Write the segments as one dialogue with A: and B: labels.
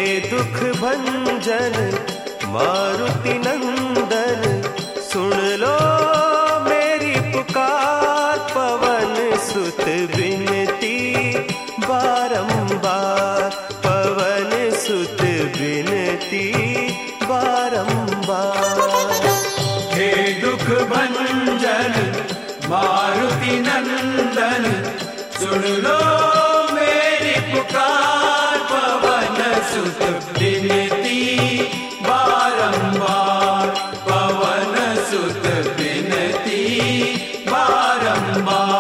A: दुख भंजन मारुति नंदन, सुन लो मेरी पुकार। पवन सुत विनती बारंबार, पवन सुत विनती बारंबार।
B: हे दुख भंजन मारुति नंदन, सुन लो मेरी पुकार। पवन सुत विनती बारंबार, पवन सुत विनती बारंबार।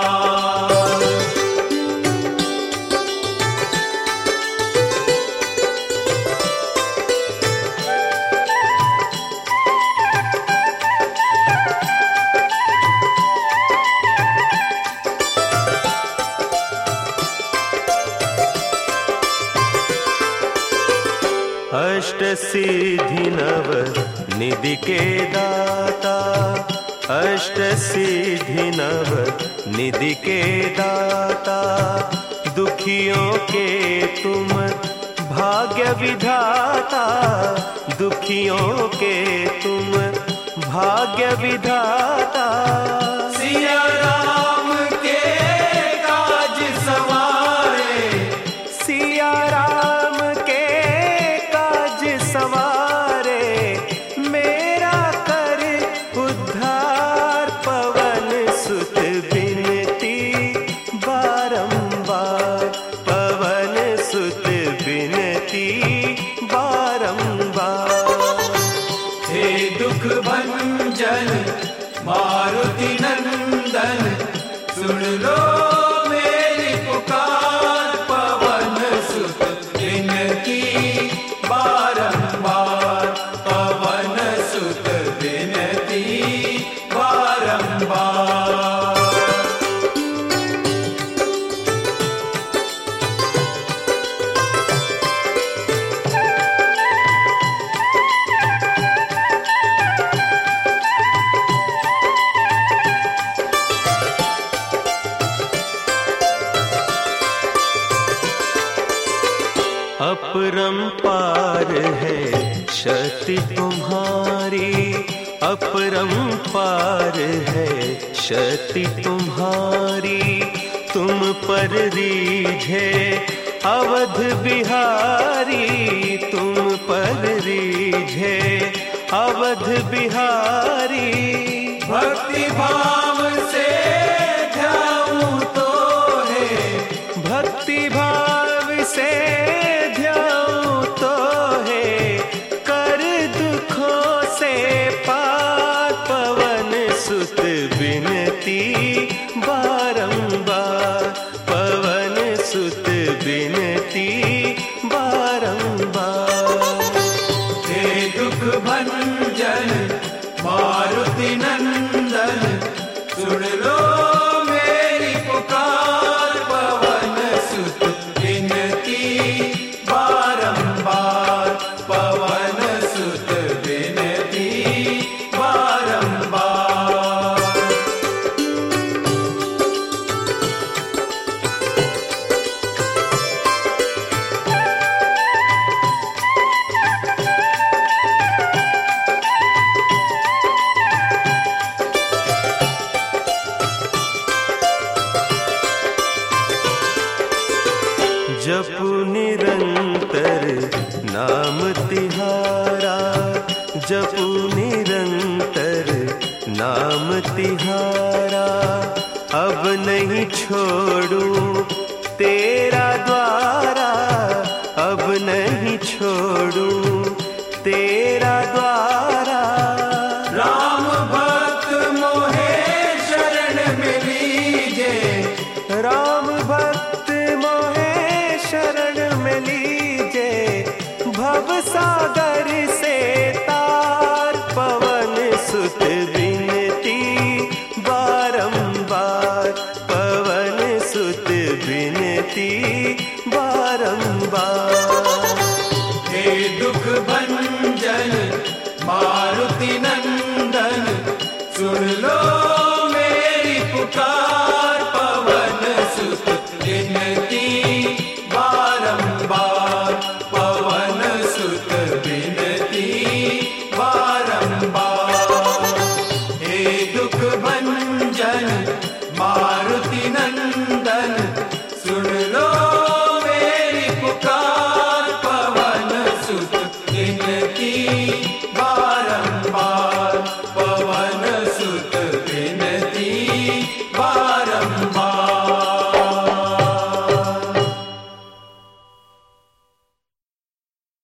A: अष्ट सिद्धि नव निधि के दाता, अष्ट सिद्धि नव निधि के दाता। दुखियों के तुम भाग्य विधाता, दुखियों के तुम भाग्य विधाता।
B: सिया राम के काज सवारे,
A: सिया राम के काज सवारे, मेरा कर उद्धार। पवन सुत विनती बारंबार, पवन सुत विनती बारंबार।
B: हे दुख भंजन मारुति नंदन, सुन लो मेरी पुकार। पवन सुत विनती बारंबार, पवन सुत विनती बारंबार।
A: अपरंपार है शक्ति तुम्हारी, अपरंपार है शक्ति तुम्हारी। तुम पर रीझे अवध बिहारी, तुम पर रीझे अवध बिहारी।
B: भक्ति भाव से ध्याऊं तो है,
A: भक्ति भाव से ध्याऊं तो है, कर दुखों से पार। पवन सुत विनती बारंबार, पवन सुत विनती बारंबार।
B: हे दुख भंजन मारुति नंदन, सुन लो मेरी पुकार। पवन सुत विनती बारंबार, पवन सुत विनती बारंबार।
A: जपु निरंतर नाम तिहारा, जपु निरंतर नाम तिहारा। अब नहीं छोड़ूं तेरा द्वारा, अब नहीं छोड़ूं तेरा द्वारा।
B: राम भक्त मोहे शरण में लीजे,
A: राम भक्त मोहे शरण में लीजे। भव सागर से तार, पवन सुत विनती बारंबार, पवन सुत विनती बारंबार।
B: हे दुख भंजन